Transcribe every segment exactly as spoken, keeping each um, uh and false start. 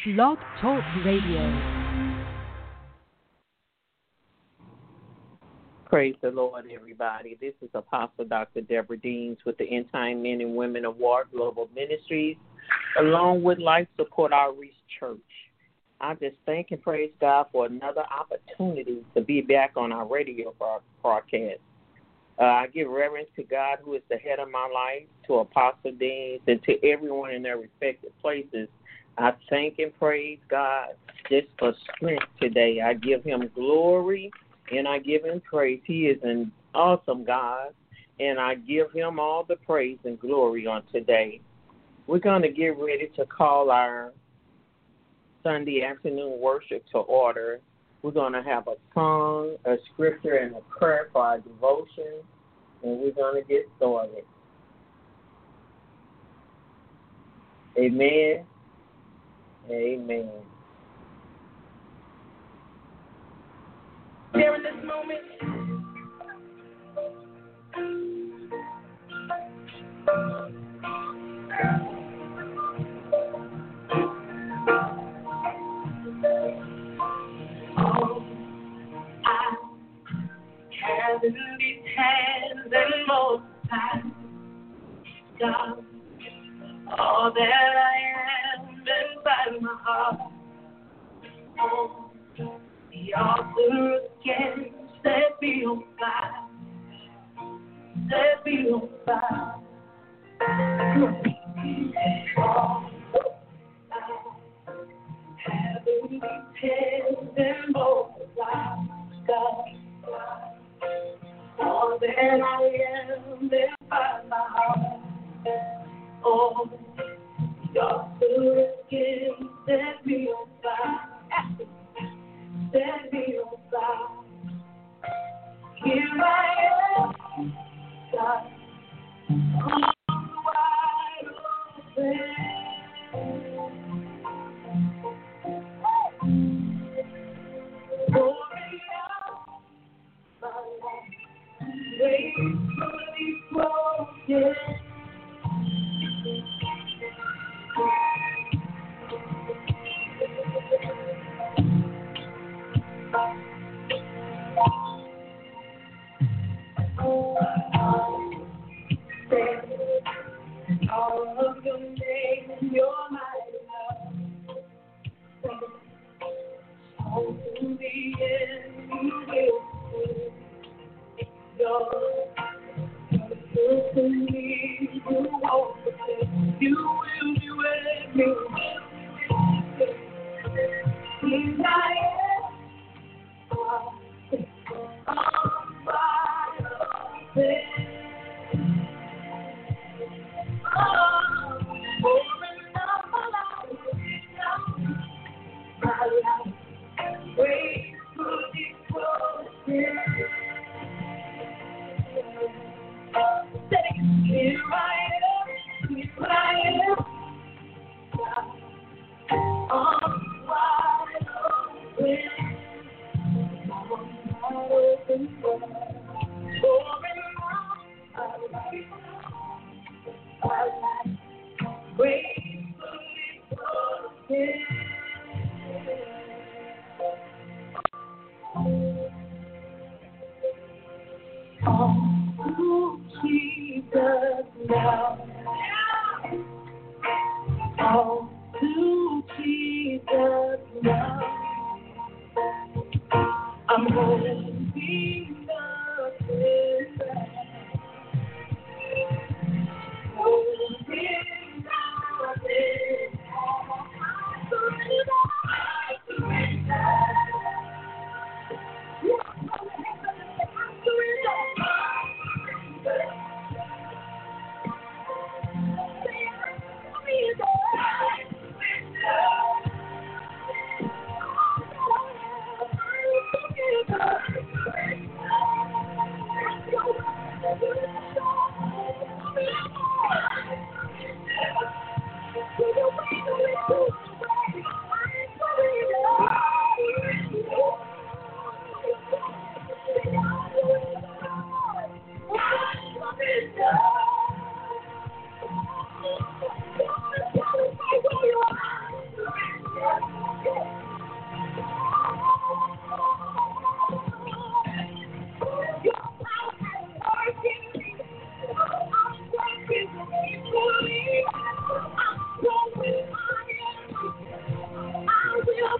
Blog Talk Radio. Praise the Lord, everybody. This is Apostle Doctor Deborah Deans with the End Time Men and Women of War Global Ministries, along with Life Support Outreach Church. I just thank and praise God for another opportunity to be back on our radio broadcast. Uh, I give reverence to God, who is the head of my life, to Apostle Deans, and to everyone in their respective places. I thank and praise God just for strength today. I give him glory and I give him praise. He is an awesome God, and I give him all the praise and glory on today. We're going to get ready to call our Sunday afternoon worship to order. We're going to have a song, a scripture, and a prayer for our devotion, and we're going to get started. Amen. Amen. There in this moment, all I have in these hands and multiply, God, all that I am inside my heart. Oh, the altar again, set me on fire, set me on fire. All I have in these hands and multiply, God, all that I am inside my heart. Oh, the altar again, set me on fire. Set me on fire. Here I am, God, arms wide open. Pouring out my life, gracefully broken. All of your name, your mighty love. All to the end, you will see. Your truth to me, you won't forget. You will be with me. Here I am, I'm wide open. Here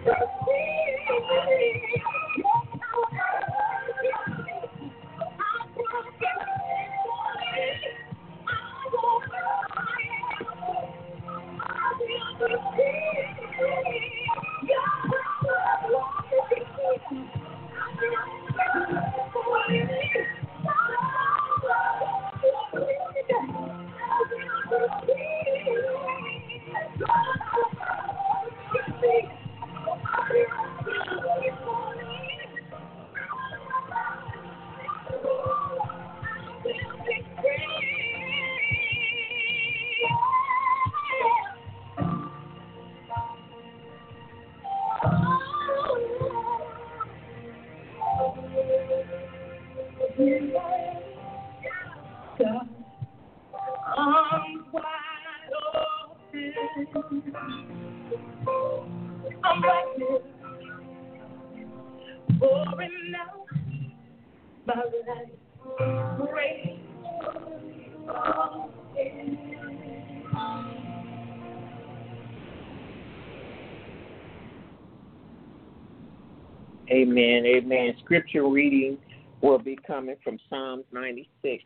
Amen, amen. Scripture reading will be coming from Psalms ninety-six.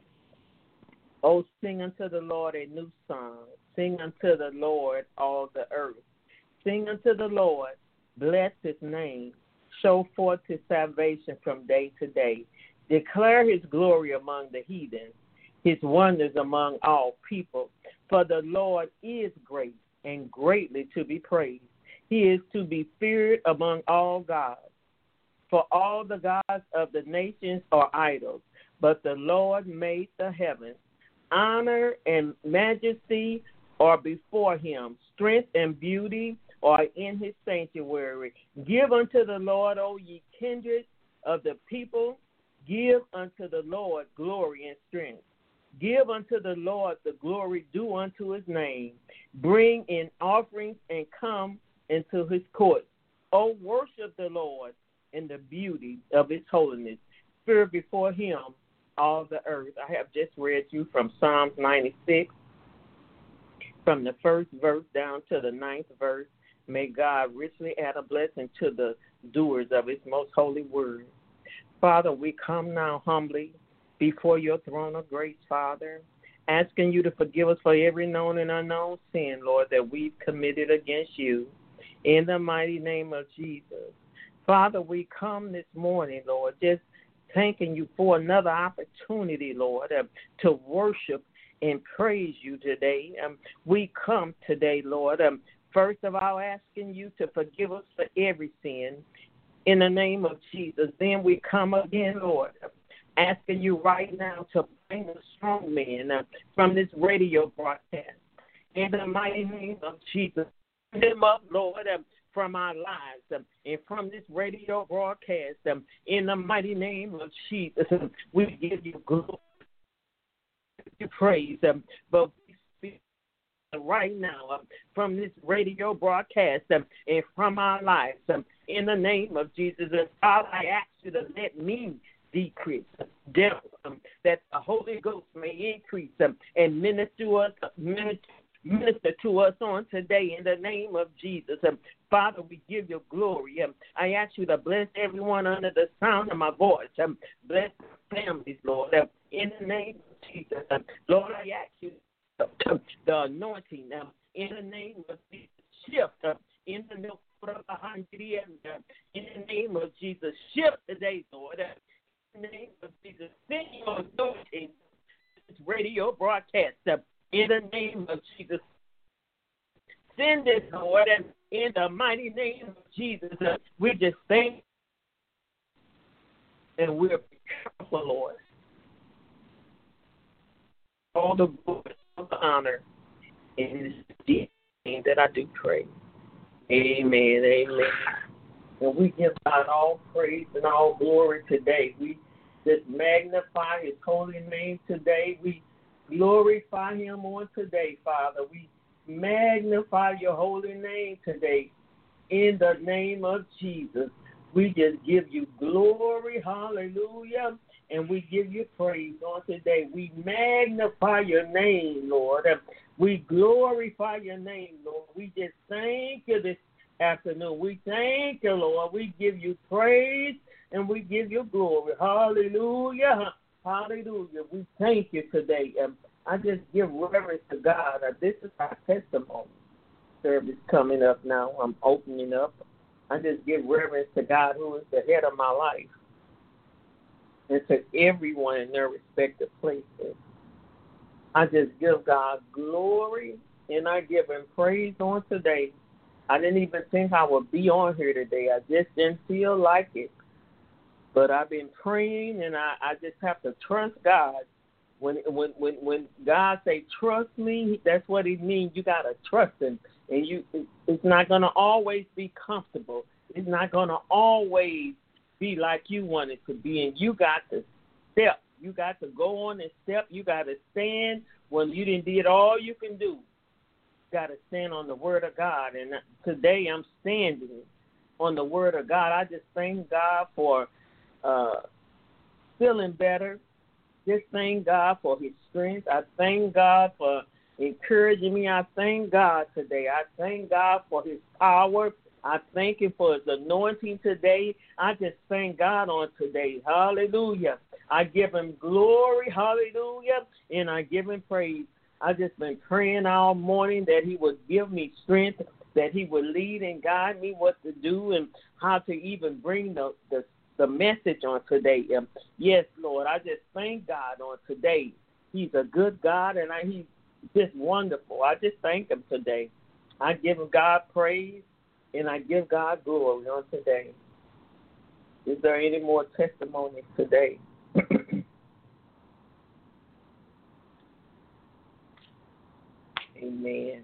Oh, sing unto the Lord a new song. Sing unto the Lord all the earth. Sing unto the Lord, bless his name. Show forth his salvation from day to day. Declare his glory among the heathen, his wonders among all people. For the Lord is great and greatly to be praised. He is to be feared among all gods. For all the gods of the nations are idols, but the Lord made the heavens. Honor and majesty are before him. Strength and beauty are in his sanctuary. Give unto the Lord, O ye kindred of the people. Give unto the Lord glory and strength. Give unto the Lord the glory due unto his name. Bring in offerings and come into his courts. O worship the Lord in the beauty of his holiness. Fear before him all the earth. I have just read you from Psalms ninety-six, from the first verse down to the ninth verse. May God richly add a blessing to the doers of his most holy word. Father, we come now humbly before your throne of grace, Father, asking you to forgive us for every known and unknown sin, Lord, that we've committed against you. In the mighty name of Jesus. Father, we come this morning, Lord, just thanking you for another opportunity, Lord, uh, to worship and praise you today. Um, we come today, Lord, um, first of all, asking you to forgive us for every sin in the name of Jesus. Then we come again, Lord, asking you right now to bring a strong man uh, from this radio broadcast. In the mighty name of Jesus, bring them up, Lord, uh, from our lives um, and from this radio broadcast. Um, in the mighty name of Jesus, um, we give you glory, you praise. Um, but we speak right now um, from this radio broadcast um, and from our lives. Um, in the name of Jesus, and Father, I ask you to let me decrease, devil, um, that the Holy Ghost may increase um, and minister to us, minister Minister to us on today in the name of Jesus. Um, Father, we give you glory. Um, I ask you to bless everyone under the sound of my voice. Um, bless families, Lord, um, in the name of Jesus. Um, Lord, I ask you uh, the anointing um, in the name of Jesus. Shift um, in the name of in the name of Jesus. Shift today, Lord. Um, in the name of Jesus. Send your anointing to this radio broadcast. Um, In the name of Jesus, send it, Lord, and in the mighty name of Jesus, uh, we just thank and we're careful, Lord. All the glory, all the honor, in this name that I do pray. Amen, amen. And we give God all praise and all glory today. We just magnify his holy name today. We glorify him on today, Father. We magnify your holy name today. In the name of Jesus, we just give you glory, hallelujah, and we give you praise on today. We magnify your name, Lord. We glorify your name, Lord. We just thank you this afternoon. We thank you, Lord. We give you praise and we give you glory. Hallelujah. Hallelujah. We thank you today. And I just give reverence to God. This is our testimony service coming up now. I'm opening up. I just give reverence to God, who is the head of my life, and to everyone in their respective places. I just give God glory, and I give him praise on today. I didn't even think I would be on here today. I just didn't feel like it. But I've been praying, and I, I just have to trust God. When when when when God say trust me, that's what he means. You gotta trust him, and you it's not gonna always be comfortable. It's not gonna always be like you want it to be, and you got to step. You got to go on and step. You got to stand when you didn't did all you can do. You got to stand on the word of God, and today I'm standing on the word of God. I just thank God for uh, feeling better. Just thank God for his strength. I thank God for encouraging me. I thank God today. I thank God for his power. I thank him for his anointing today. I just thank God on today. Hallelujah. I give him glory. Hallelujah. And I give him praise. I just been praying all morning that he would give me strength, that he would lead and guide me what to do and how to even bring the, the the message on today. Um, yes, Lord, I just thank God on today. He's a good God, and I, he's just wonderful. I just thank him today. I give him God praise, and I give God glory on today. Is there any more testimonies today? Amen.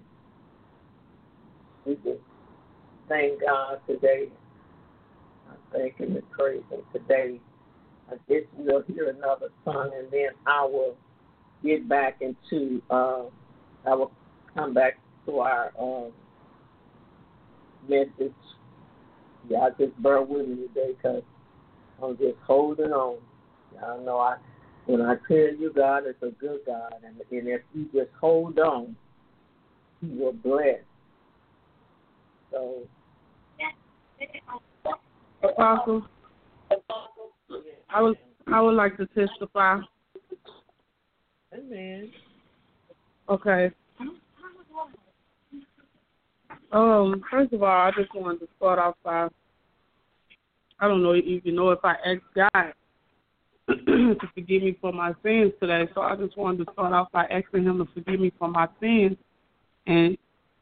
We just thank God today. I thank him and praise him today. I guess we'll hear another song, and then I will get back into, uh, I will come back to our um, message. Y'all just bear with me today because I'm just holding on. Y'all know I, when I tell you God is a good God, and, and if you just hold on, he will bless. So, Apostle, I would I would like to testify. Amen. Okay. Um, first of all, I just wanted to start off by, I don't know even know if I asked God to forgive me for my sins today, so I just wanted to start off by asking him to forgive me for my sins. And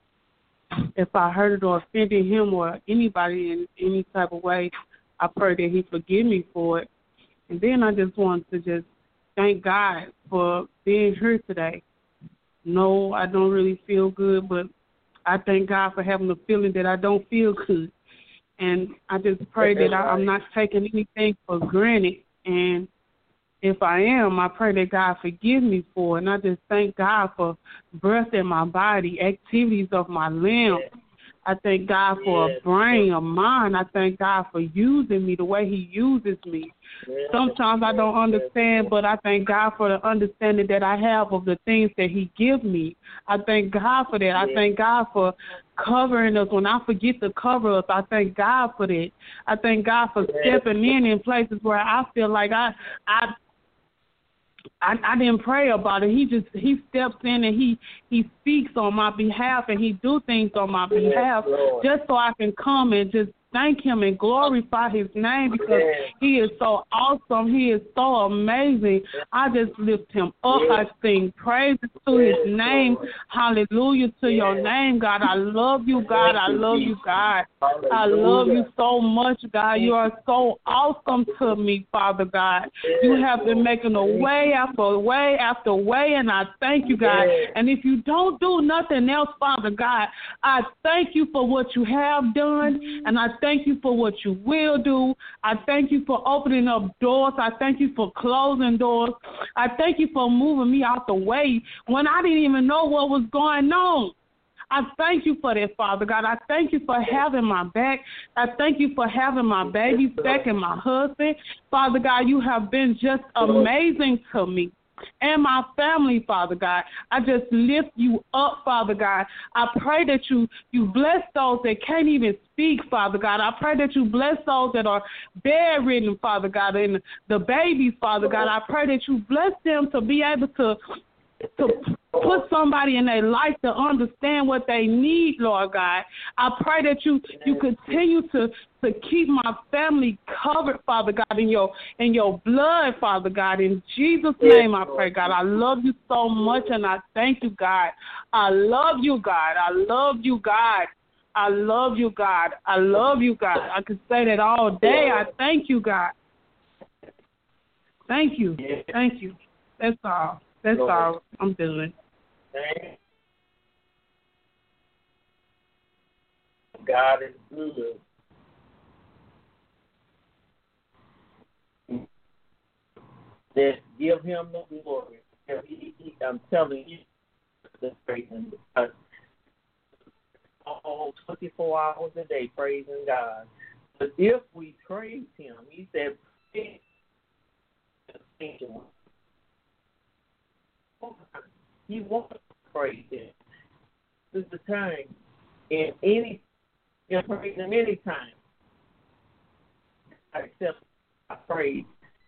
if I hurt or offended him or anybody in any type of way, I pray that he forgive me for it. And then I just want to just thank God for being here today. No, I don't really feel good, but I thank God for having the feeling that I don't feel good. And I just pray that I, I'm not taking anything for granted. And if I am, I pray that God forgive me for it. And I just thank God for breath in my body, activities of my limbs. I thank God for a brain, a mind. I thank God for using me the way he uses me. Sometimes I don't understand, but I thank God for the understanding that I have of the things that he gives me. I thank God for that. I thank God for covering us. When I forget to cover us, I thank God for that. I thank God for stepping in in places where I feel like I I I, I didn't pray about it. He just he steps in and he, he speaks on my behalf and he do things on my behalf just so I can come and just thank him and glorify his name because he is so awesome. He is so amazing. I just lift him up. I sing praises to his name. Hallelujah to your name, God. I love you, God. I love you, God. I love you so much, God. You are so awesome to me, Father God. You have been making a way after way after way, and I thank you, God. And if you don't do nothing else, Father God, I thank you for what you have done, and I thank you for what you will do. I thank you for opening up doors. I thank you for closing doors. I thank you for moving me out the way when I didn't even know what was going on. I thank you for that, Father God. I thank you for having my back. I thank you for having my babies back and my husband. Father God, you have been just amazing to me. and my family, Father God. I just lift you up, Father God. I pray that you, you bless those that can't even speak, Father God. I pray that you bless those that are bedridden, Father God, and the babies, Father God. I pray that you bless them to be able to to put somebody in their life to understand what they need, Lord God. I pray that you, you continue to, to keep my family covered, Father God, in your in your blood, Father God. In Jesus' name I pray, God. I love you so much, and I thank you, God. I love you, God. I love you, God. I love you, God. I love you, God. I could say that all day. I thank you, God. Thank you. Thank you. That's all. That's all I'm doing. God is good. Just give him the glory. I'm telling you, the praising because all twenty-four hours a day praising God. But if we praise him, he said, you want to praise him. This is the time. In any, you can praise him any time. Except I praise.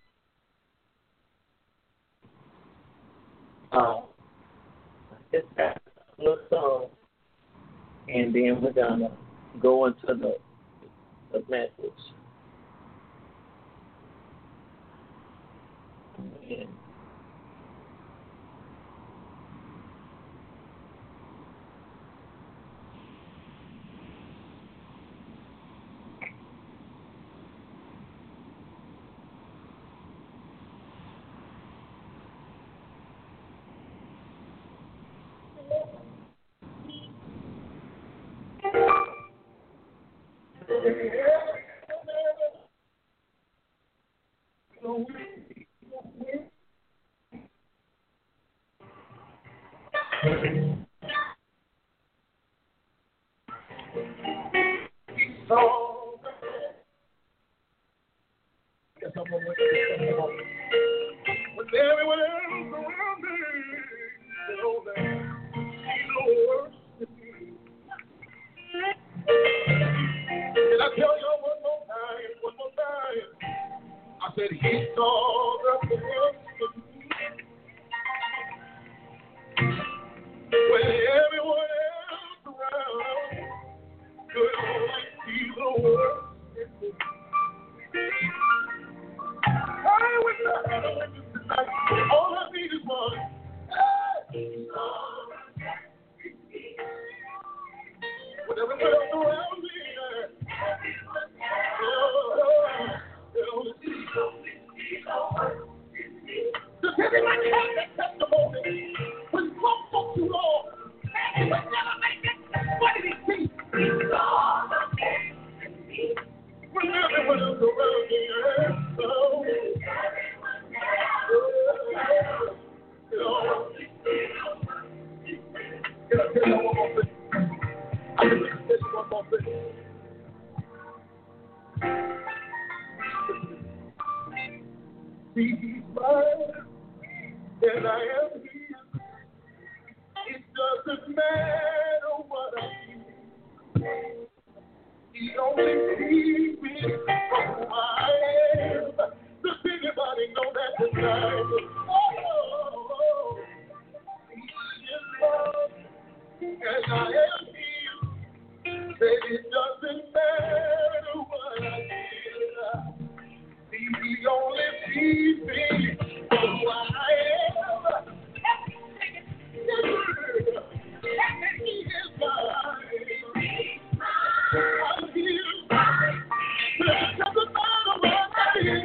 Um, it's that little song, and then we're gonna go into the the message. And with everyone else around me, you know that he's the worst. Can I tell you one more time, one more time? I said he saw the worst of me. When everyone else around could only see the worst. I was not going to witness tonight. All I need is one. With everyone else around me, does anyone have that testimony? When one for too long, he would never make it. What did he see? He saw the when everyone else around me, oh, can I tell you one more thing? I can tell you one more thing. He's mine, and I am his. It doesn't matter what I do. He only sees me from who I am. Does anybody know that tonight? Oh, he is love, and I am his. That it doesn't matter what I do. He only sees me from who I am. And he is mine. I'm here. It doesn't matter what I do.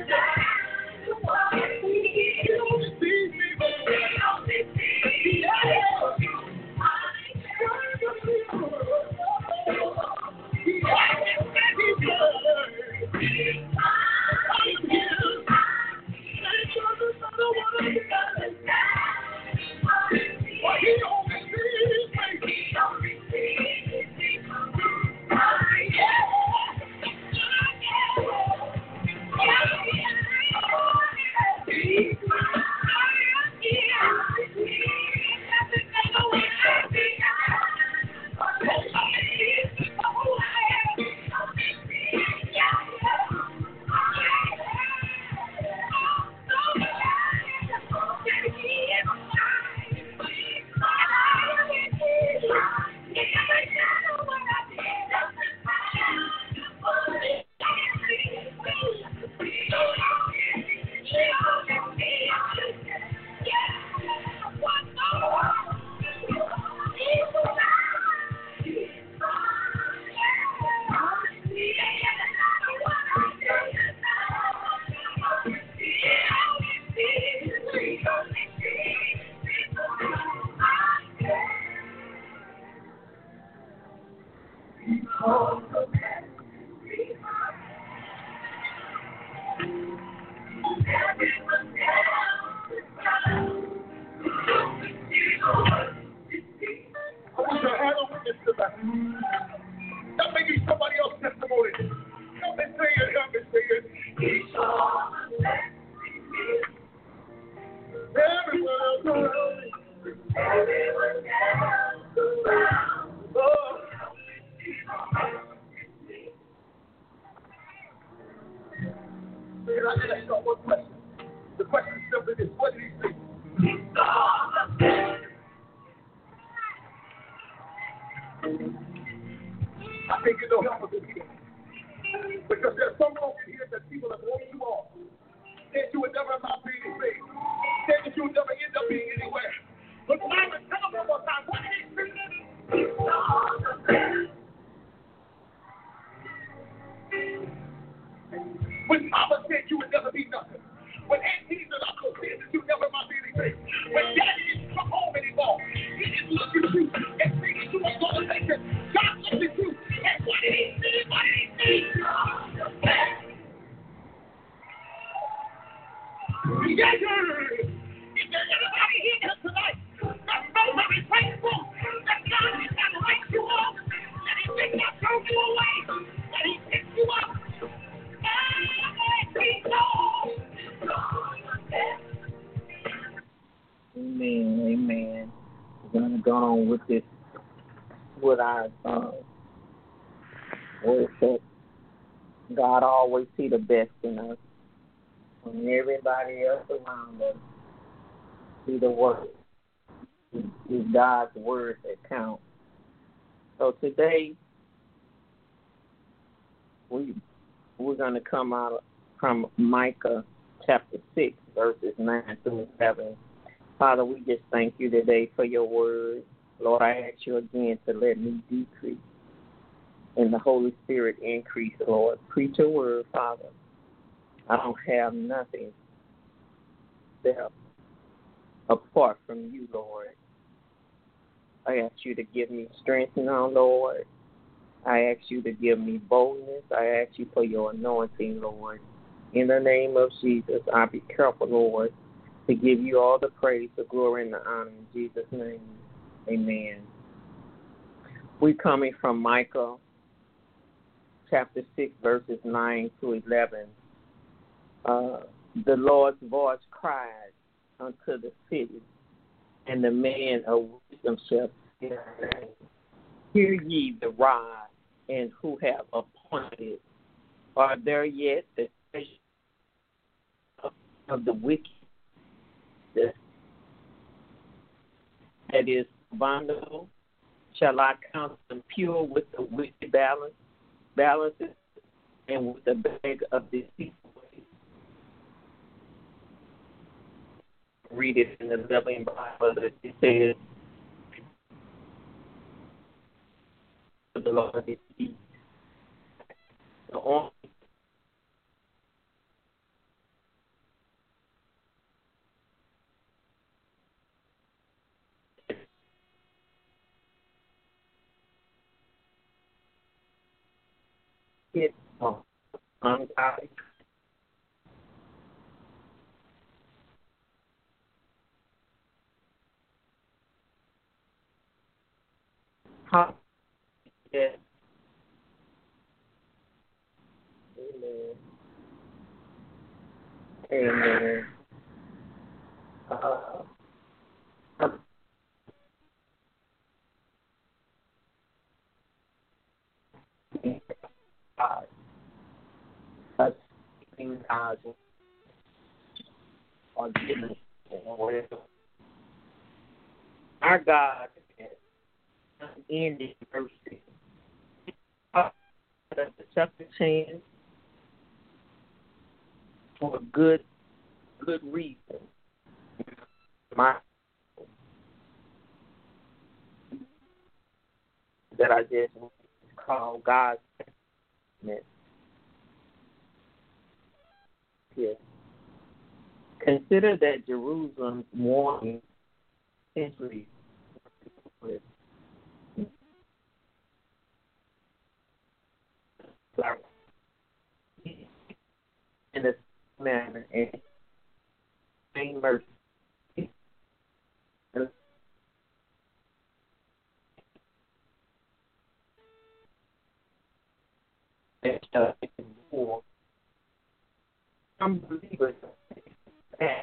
you know one question. The question is simply this: what did he say? It's all the best. I think you know help us in here. Because there's some folk in here that people have wrote you off. Said you would never amount to anything. Said that you would never end up being anywhere. But Simon, tell them one more time, what did he say? It's all the best. When Mama said you would never be nothing. When aunties and uncles said that you never amount to anything. When daddy didn't come home anymore. He didn't look at you and say that you were going to make it. God looked at you. And what did he say? What did he say? It's all the best. Yeah, yeah. Is there anybody here tonight that's so very thankful that God did not write you off, that he did not throw you away, that he picked you up? Amen, amen. We're going to go on with this, with our uh, word that God always see the best in us. When everybody else around us see the worst, it's God's word that counts. So today, we, we're going to come out from Micah chapter six, verses nine through eleven. Father, we just thank you today for your word. Lord, I ask you again to let me decrease and the Holy Spirit increase, Lord. Preach your word, Father. I don't have nothing there apart from you, Lord. I ask you to give me strength now, Lord. I ask you to give me boldness. I ask you for your anointing, Lord. In the name of Jesus, I'll be careful, Lord, to give you all the praise, the glory, and the honor in Jesus' name. Amen. We're coming from Micah chapter six, verses nine to eleven. Uh, the Lord's voice cried unto the city, and the man of wisdom shall say, hear ye the rod, and who have appointed. Are there yet the treasure of the wicked that is abominable? Shall I count them pure with the wicked balance, balances, and with the bag of deceitful? Read it in the Living Bible that it says, the Lord is peace. The only it oh, ungodly. How yes. Amen. Amen. Uh, God, us keeping God or giving or whatever. Our God is unending mercy. The second chance for a good, good reason. My that I just call God's testament. Yes. Consider that Jerusalem's mourning centuries with in the same manner and same mercy. Some believers that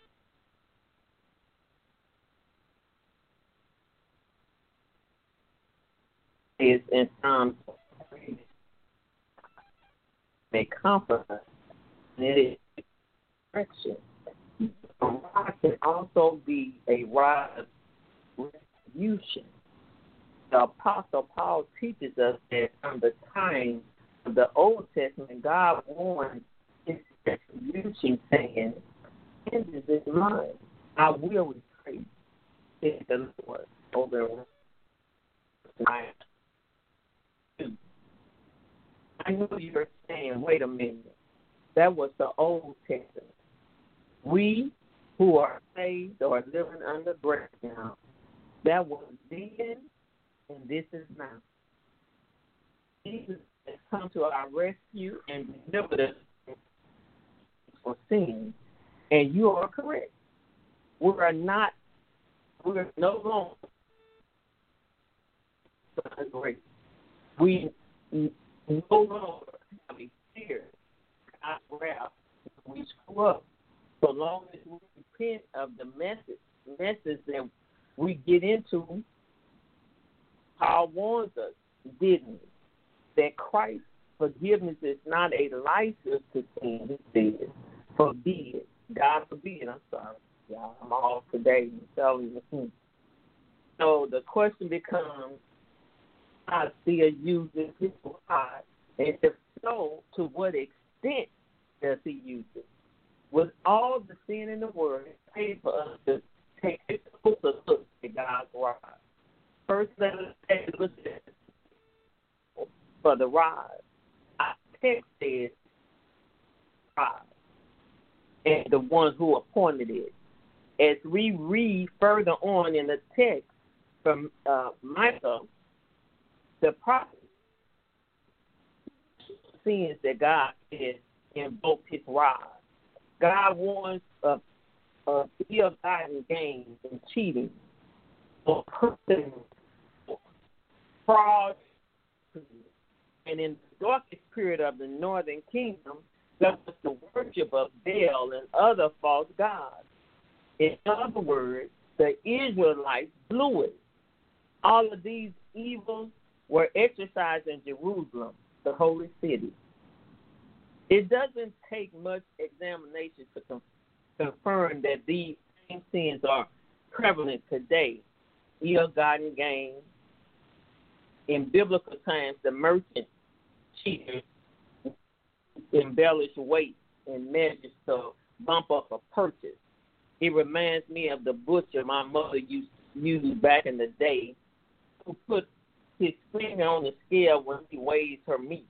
is in Psalms they comfort us. And it is correction. A rod can also be a rod of retribution. The Apostle Paul teaches us that from the time of the Old Testament, God warned his retribution, saying, "Vengeance is mine, I will repay," said the Lord over my. I know you're saying, wait a minute, that was the Old Testament. We who are saved or living under grace now, that was then and this is now. Jesus has come to our rescue and delivered us for sin. And you are correct. We are not, we are no longer under grace. We no longer have a fear of wrath when we screw up. So long as we repent of the message, message that we get into, Paul warns us, didn't he, that Christ's forgiveness is not a license to sin. He said, forbid. God forbid. I'm sorry. Y'all, I'm off today. I'm telling you. So the question becomes, I still use this God, and if so, to what extent does he use it? With all the sin in the world, it's paid for us to take a closer look at God's rod. First, let us take a look at for the rod. Our text says rod, and the one who appointed it. As we read further on in the text from uh, Micah, the prophet sins that God has invoked his rod. God warns of, of ill-gotten gains and cheating, or person, fraud, and in the darkest period of the northern kingdom, there was the worship of Baal and other false gods. In other words, the Israelites blew it. All of these evils were exercised in Jerusalem, the holy city. It doesn't take much examination to con- confirm that these same sins are prevalent today. Ill-gotten gain. In biblical times, the merchant cheaters embellish weight and measures to bump up a purchase. It reminds me of the butcher my mother used to use back in the day, who put his finger on the scale when he weighs her meat.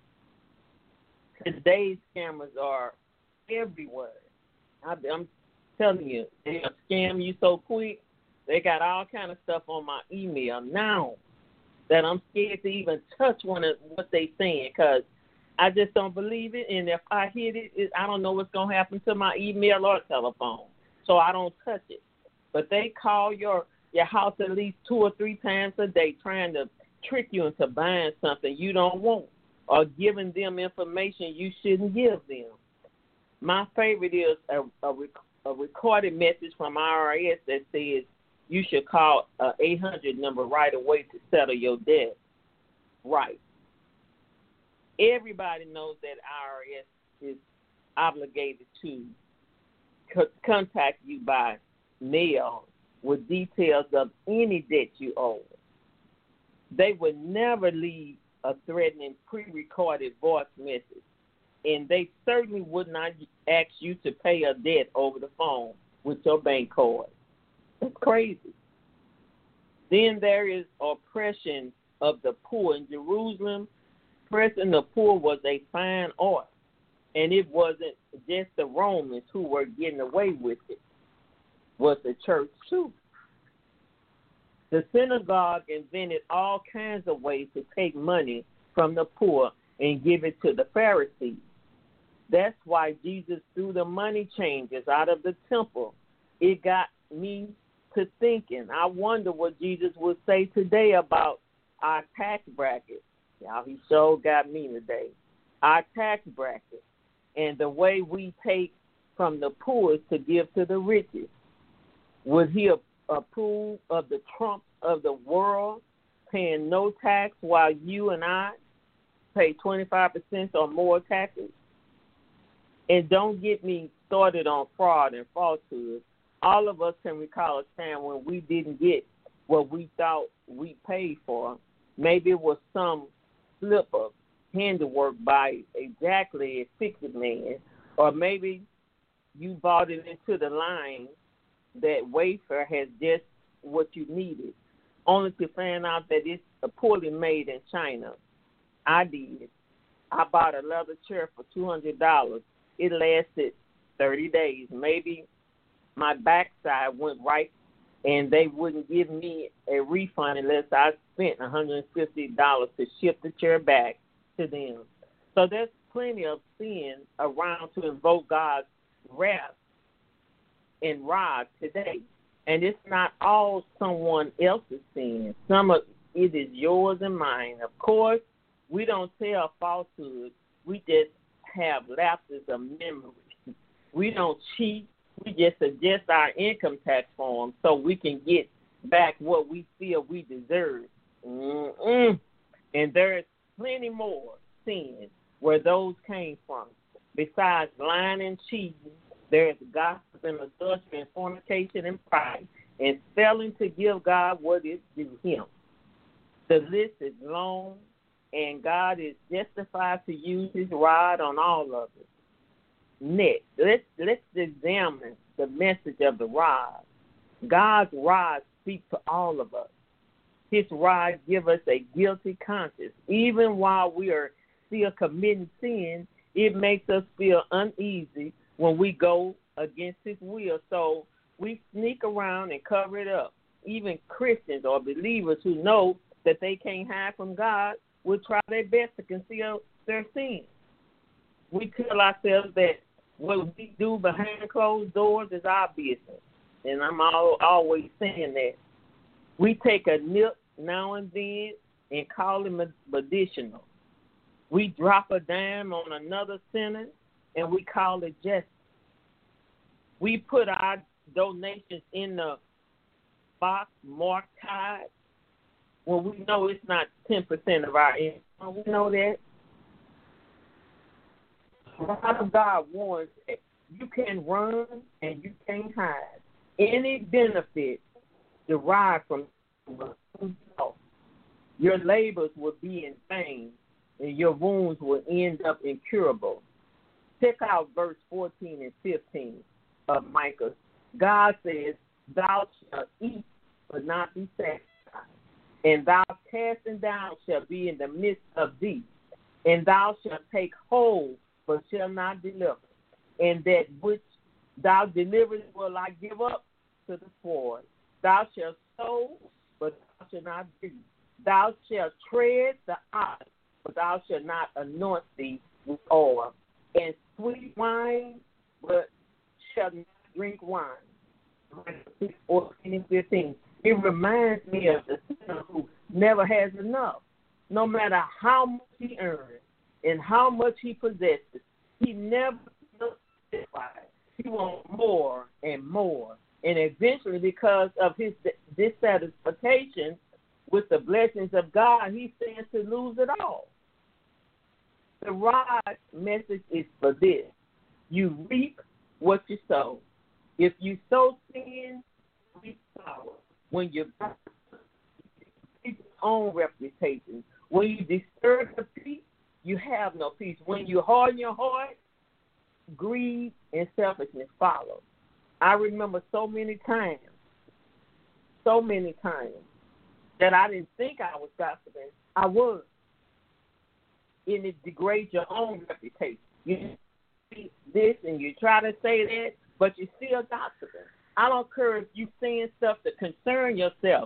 Today's scammers are everywhere. I, I'm telling you, they'll scam you so quick. They got all kind of stuff on my email now that I'm scared to even touch one of what they saying, because I just don't believe it. And if I hit it, it I don't know what's going to happen to my email or telephone. So I don't touch it. But they call your, your house at least two or three times a day trying to trick you into buying something you don't want, or giving them information you shouldn't give them. My favorite is a, a, a recorded message from I R S that says you should call an eight hundred number right away to settle your debt. Right. Everybody knows that I R S is obligated to co- contact you by mail with details of any debt you owe. They would never leave a threatening pre-recorded voice message, and they certainly would not ask you to pay a debt over the phone with your bank card. That's crazy. Then there is oppression of the poor. In Jerusalem, oppressing the poor was a fine art, and it wasn't just the Romans who were getting away with it. Was the church too. The synagogue invented all kinds of ways to take money from the poor and give it to the Pharisees. That's why Jesus threw the money changers out of the temple. It got me to thinking. I wonder what Jesus would say today about our tax bracket. Y'all, he sure got me today. Our tax bracket and the way we take from the poor to give to the richest. Would he approve of the Trump of the world paying no tax while you and I pay twenty-five percent or more taxes? And don't get me started on fraud and falsehood, all of us can recall a time when we didn't get what we thought we paid for. Maybe it was some slip of handiwork by exactly a fixed man, or maybe you bought it into the line that Wayfair has just what you needed, only to find out that it's poorly made in China. I did. I bought a leather chair for two hundred dollars. It lasted thirty days. Maybe my backside went right, and they wouldn't give me a refund unless I spent one hundred fifty dollars to ship the chair back to them. So there's plenty of sin around to invoke God's wrath and wrath today. And it's not all someone else's sin. Some of it is yours and mine. Of course, we don't tell falsehoods. We just have lapses of memory. We don't cheat. We just adjust our income tax form so we can get back what we feel we deserve. Mm-mm. And there's plenty more sins where those came from. Besides lying and cheating, there's gossip and adultery and fornication and pride and failing to give God what is due him. The list is long, and God is justified to use his rod on all of it. Next, let's, let's examine the message of the rod. God's rod speaks to all of us. His rod gives us a guilty conscience. Even while we are still committing sin, it makes us feel uneasy when we go against his will. So we sneak around and cover it up. Even Christians or believers who know that they can't hide from God will try their best to conceal their sins. We tell ourselves that what we do behind closed doors is our business. And I'm all, always saying that. We take a nip now and then and call it medicinal. We drop a dime on another sinner and we call it justice. We put our donations in the box marked tithe when we know it's not ten percent of our income. We know that. The word of God warns that you can run and you can't hide. Any benefit derived from your labors will be in vain and your wounds will end up incurable. Check out verse fourteen and fifteen of Micah. God says, thou shalt eat but not be satisfied, and thou casting down shalt be in the midst of thee, and thou shalt take hold but shalt not deliver, and that which thou deliverest will I give up to the sword. Thou shalt sow, but thou shalt not reap. Thou shalt tread the ox, but thou shalt not anoint thee with oil, and sweet wine, but shalt not drink wine. fourteen and fifteen. It reminds me of the sinner who never has enough. No matter how much he earns and how much he possesses, he never feels satisfied. He wants more and more. And eventually, because of his dissatisfaction with the blessings of God, he stands to lose it all. The rod message is for this. You reap what you sow. If you sow sin, reap sorrow. When you keep your own reputation, when you disturb the peace, you have no peace. When you harden your heart, greed and selfishness follow. I remember so many times, so many times, that I didn't think I was gossiping. I was. And it degrades your own reputation. You see this and you try to say that, but you're still gossiping. I don't care if you saying stuff to concern yourself.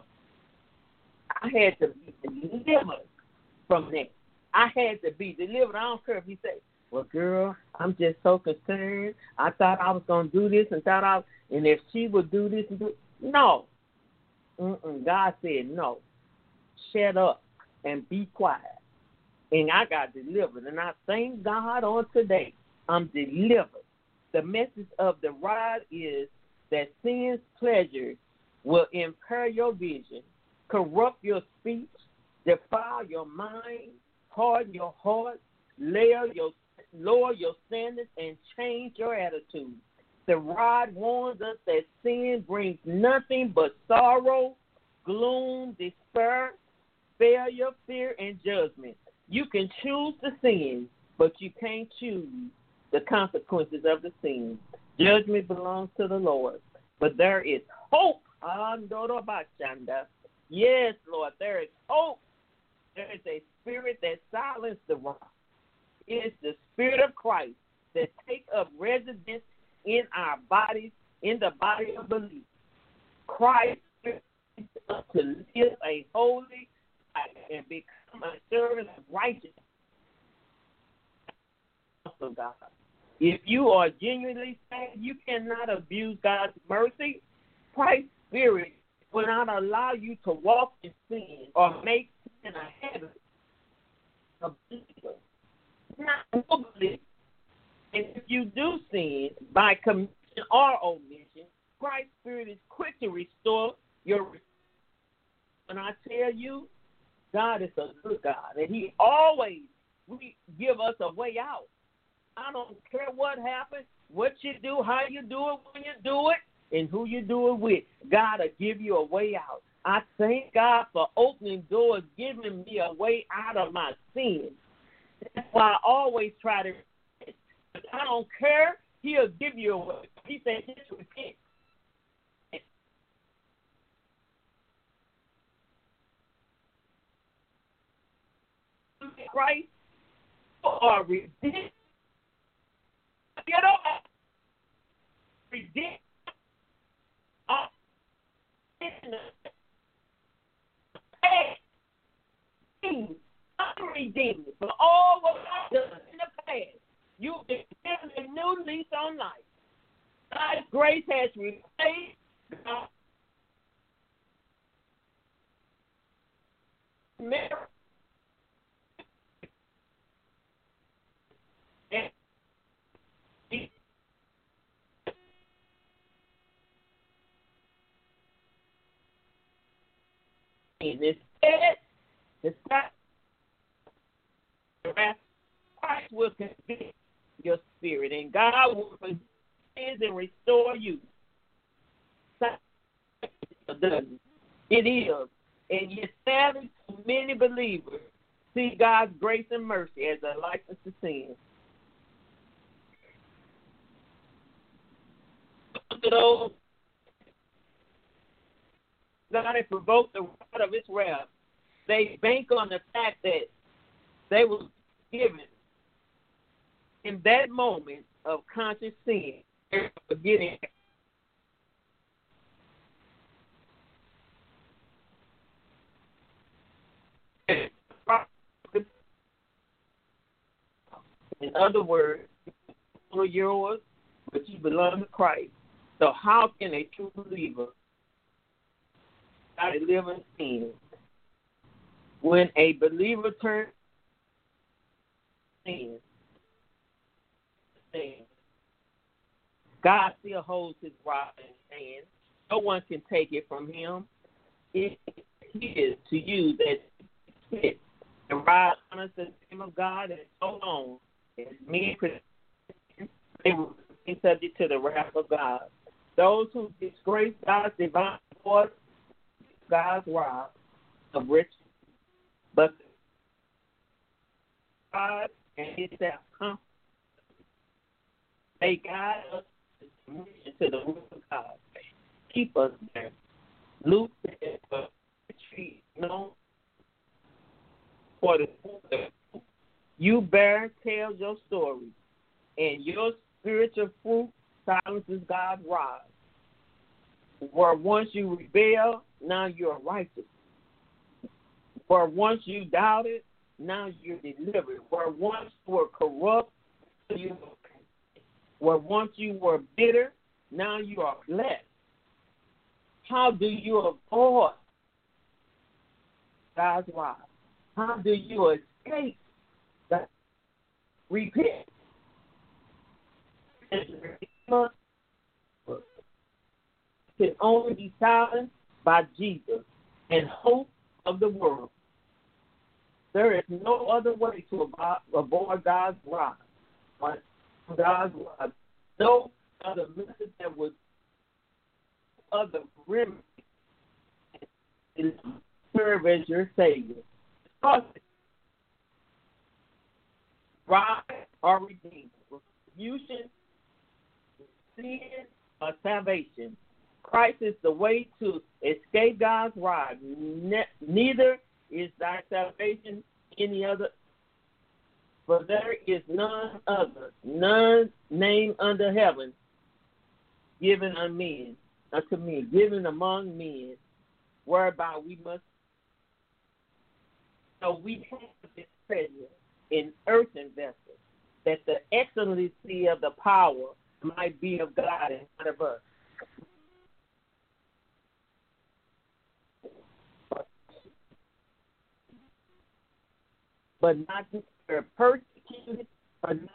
I had to be delivered from that. I had to be delivered. I don't care if you say, well, girl, I'm just so concerned. I thought I was going to do this and thought I, and if she would do this and do, no. Mm-mm. God said no. Shut up and be quiet. And I got delivered. And I thank God on today, I'm delivered. The message of the rod is that sin's pleasure will impair your vision, corrupt your speech, defile your mind, harden your heart, lower your, lower your standards, and change your attitude. The rod warns us that sin brings nothing but sorrow, gloom, despair, failure, fear, and judgment. You can choose to sin, but you can't choose the consequences of the sin. Judgment belongs to the Lord. But there is hope. Yes, Lord, there is hope. There is a spirit that silences the rock. It is the Spirit of Christ that takes up residence in our bodies, in the body of believers. Christ is us to live a holy life and become a servant of righteousness of God. If you are genuinely saved, you cannot abuse God's mercy. Christ's Spirit will not allow you to walk in sin or make sin a habit of believer. Not nobly. And if you do sin by commission or omission, Christ's Spirit is quick to restore your. When I tell you, God is a good God, and He always we give us a way out. I don't care what happens, what you do, how you do it, when you do it, and who you do it with. God will give you a way out. I thank God for opening doors, giving me a way out of my sins. That's why I always try to repent. But I don't care. He'll give you a way. He said, just repent. Christ or redeemed. Get up. Redeemed. Uh, in the past. Unredeemed. For all what I've done in the past. You've been given a new lease on life. God's grace has replaced God's merit. And instead, the Christ will convict your spirit, and God will forgive and restore you. It is, and yet sadly, to many believers see God's grace and mercy as a license to sin. To those God had provoked the wrath of His wrath, they bank on the fact that they were given in that moment of conscious sin, forgetting. In other words, you're yours, but you belong to Christ. So how can a true believer live in sin? When a believer turns sin, God still holds His rod in His hand. No one can take it from Him. It is to use as it. The rod honors the name of God, and so long as men they will be subject to the wrath of God. Those who disgrace God's divine voice, God's rod of riches, but God and His self, they guide us to the will of God. Keep us there. Luke said, "Retreat, no, for the you bear tells your story, and your spiritual fruit silences God's rod. Where once you rebel, now you're righteous. Where once you doubted, now you're delivered. Where once you were corrupt, you where once you were bitter, now you are blessed. How do you avoid God's rod? How do you escape that? Repent. Can only be silenced by Jesus and hope of the world. There is no other way to avoid God's wrath. God's wrath. No of the message that was of the remedy is serve as your Savior. Right or redeemed. Retribution, sin, or salvation. Christ is the way to escape God's wrath. Ne- neither is thy salvation any other, for there is none other, none name under heaven given unto men, unto me, given among men, whereby we must. So we have this treasure in earthen vessels, that the excellency of the power might be of God and not of us. But not to be persecuted, or not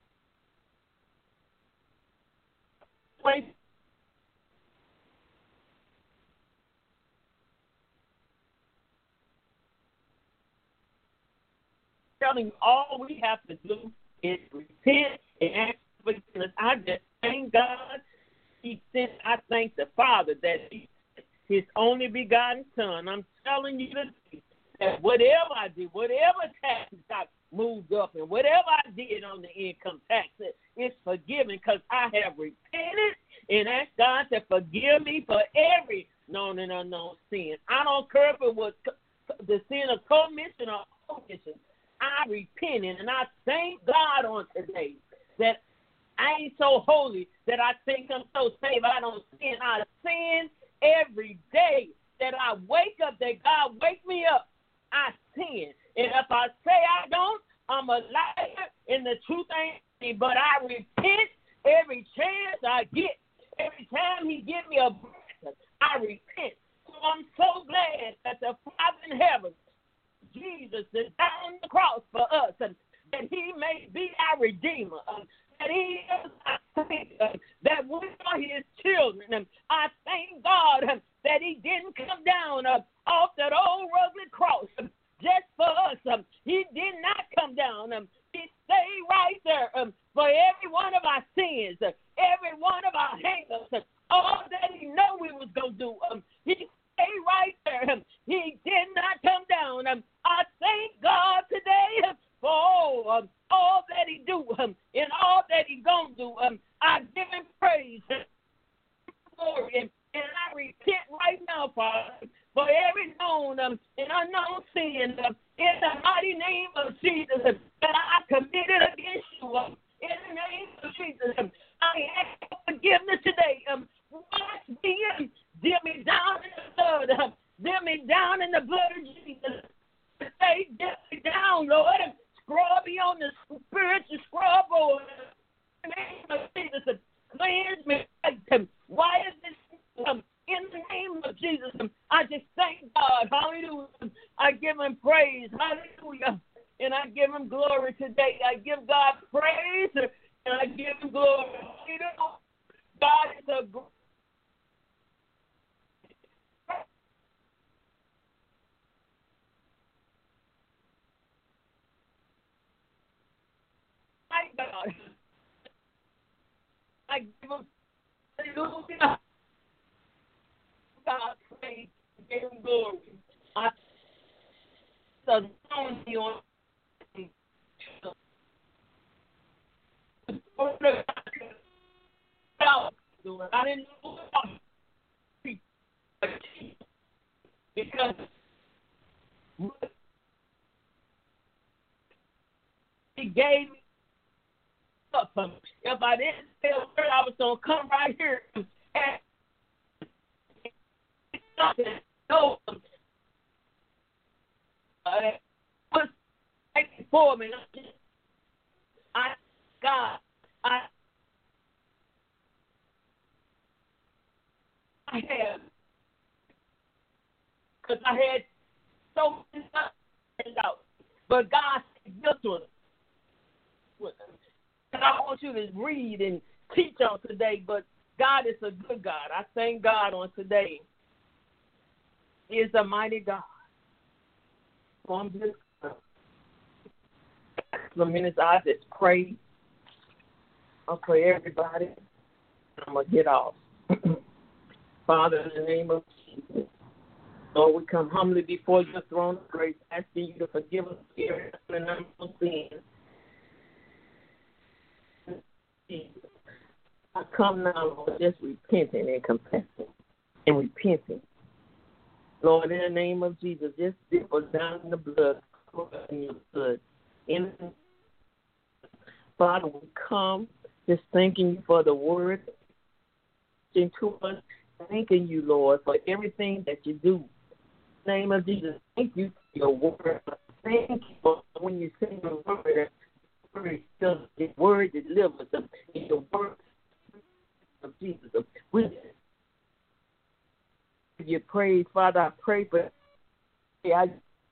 telling you all we have to do is repent and ask for forgiveness. I just thank God He sent. I thank the Father that He sent His only begotten Son. I'm telling you the truth. That whatever I did, whatever taxes I moved up, and whatever I did on the income tax, it's forgiven because I have repented and asked God to forgive me for every known and unknown sin. I don't care if it was the sin of commission or omission. I repented, and I thank God on today that I ain't so holy that I think I'm so saved. I don't sin. I sin every day that I wake up, that God wake me up. I sin. And if I say I don't, I'm a liar and the truth ain't me. But I repent every chance I get. Every time He give me a breath, I repent. So I'm so glad that the Father in heaven, Jesus, is down the cross for us, and that He may be our Redeemer, um, that He is our Savior, that we are His children. And I thank God um, that He didn't come down uh, off that old rugged cross um, just for us. Um, he did not come down. Um, he stayed right there um, for every one of our sins, uh, every one of our hang-ups, uh, all that He knew we was going to do. Um, he stayed right there. Um, he did not come down. Um, I thank God today um, for all, um, all that He do um, and all that He going to do. Um, I give Him praise and glory, and, and I repent right now, Father, for every known um, and unknown sin um, in the mighty name of Jesus um, that I committed against you. Um, in the name of Jesus, um, I ask for forgiveness today. Um, wash me and dip me down in the blood. Um, dip me down in the blood of Jesus. Say, dip me down, Lord. And scrub me on the spiritual scrub board. In the name of Jesus, um, cleanse me. Um, why is this? Um, in the name of Jesus, um, I just thank God. Hallelujah. I give Him praise. Hallelujah. And I give Him glory today. I give God praise and I give Him glory. You know, God is a great. My God. I give Him hallelujah. God praise, give Him glory. I so on I didn't know because He gave me up. If I didn't say a word, I was gonna come right here and no, uh, was for me. I God, I I have because I had so many things out, but God said this one. And I want you to read and teach on today, but God is a good God. I thank God on today. He is a mighty God. So I'm just for minutes I just pray. I'll pray everybody. I'm going to get off. Father, in the name of Jesus, Lord, we come humbly before your throne of grace, asking you to forgive us for every number of sins. I come now, Lord, just repenting and confessing and repenting. Lord, in the name of Jesus, just dip us down in the blood, in your blood. In Father, we come just thanking you for the word into us, thanking you, Lord, for everything that you do. In the name of Jesus, thank you for your word. Thank you for when you say your word, your word delivers them. In your word of Jesus, we give you praise, Father. I pray for I,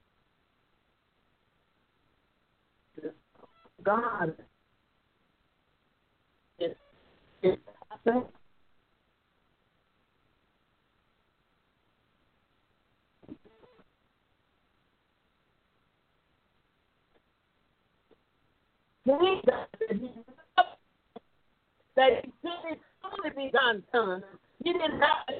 God. It's, it's, I think that he said it only be done, son. He didn't have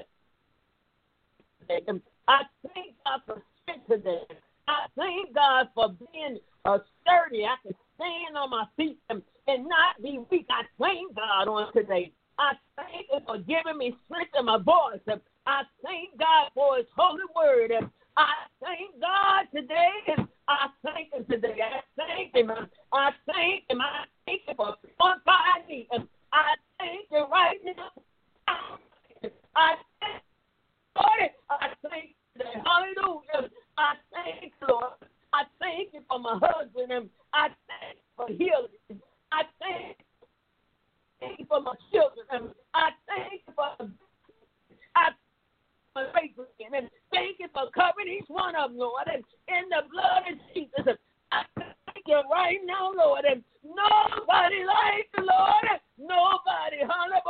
it. I thank God for strength today. I thank God for being uh, sturdy. I can stand on my feet and, and not be weak. I thank God on today. I thank Him for giving me strength in my voice. I thank God for His holy word. I thank God today. I thank Him today. I thank Him. I thank Him. I thank Him for purifying me. I thank you right now. I thank Lord. I thank you. Hallelujah. I thank you, Lord. I thank you for my husband. And I thank you for healing. I thank you for my children. And I thank you for I for and thank you for covering each one of them, Lord. And in the blood of Jesus, I thank you right now, Lord. And nobody like you, Lord. Nobody,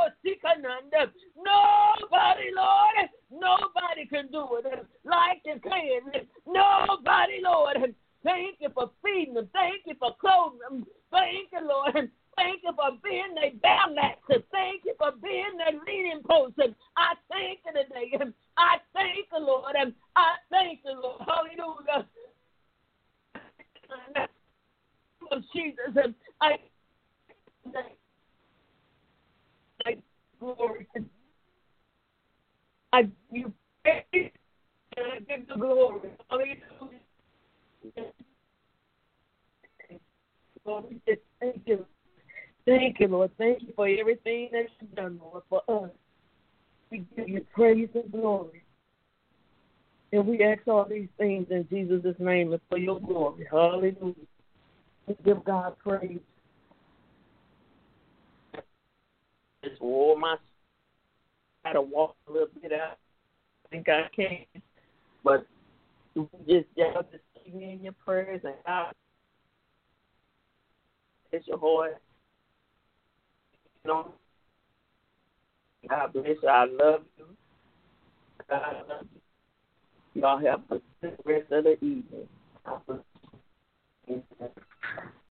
nobody, Lord. Nobody can do it like you can. Nobody, Lord. Thank you for feeding them. Thank you for clothing them. Thank you, Lord. Thank you for being their balance. Thank you for being their leading post. I thank you today. I thank you, Lord. I thank you, Lord. Hallelujah. Oh, Jesus. I I glory. I give you praise and I give the glory. Hallelujah. Lord, we just thank you. Thank you, Lord. Thank you for everything that you've done, Lord, for us. We give you praise and glory. And we ask all these things in Jesus' name and for your glory. Hallelujah. We give God praise. Just wore my I had to walk a little bit out. I think I can. But just y'all just keep me in your prayers and God it's your heart. You know, God bless you. I love you. God love you. Y'all have a good rest of the evening.